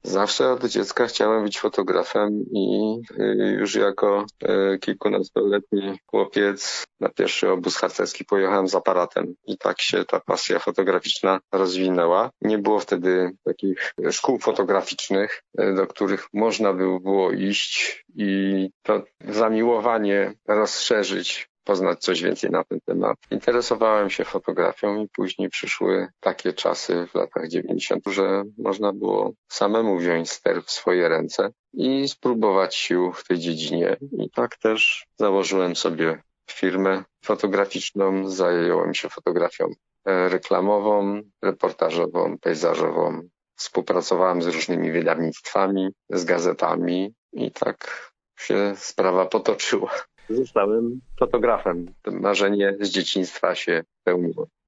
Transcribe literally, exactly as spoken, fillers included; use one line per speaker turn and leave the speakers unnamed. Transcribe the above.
Zawsze od dziecka chciałem być fotografem i y, już jako y, kilkunastoletni chłopiec na pierwszy obóz harcerski pojechałem z aparatem i tak się ta pasja fotograficzna rozwinęła. Nie było wtedy takich szkół fotograficznych, y, do których można by było iść i to zamiłowanie rozszerzyć, poznać coś więcej na ten temat. Interesowałem się fotografią i później przyszły takie czasy w latach dziewięćdziesiątych, że można było samemu wziąć ster w swoje ręce i spróbować sił w tej dziedzinie. I tak też założyłem sobie firmę fotograficzną, zająłem się fotografią reklamową, reportażową, pejzażową. Współpracowałem z różnymi wydawnictwami, z gazetami i tak się sprawa potoczyła. Zostałem fotografem. To marzenie z dzieciństwa się spełniło.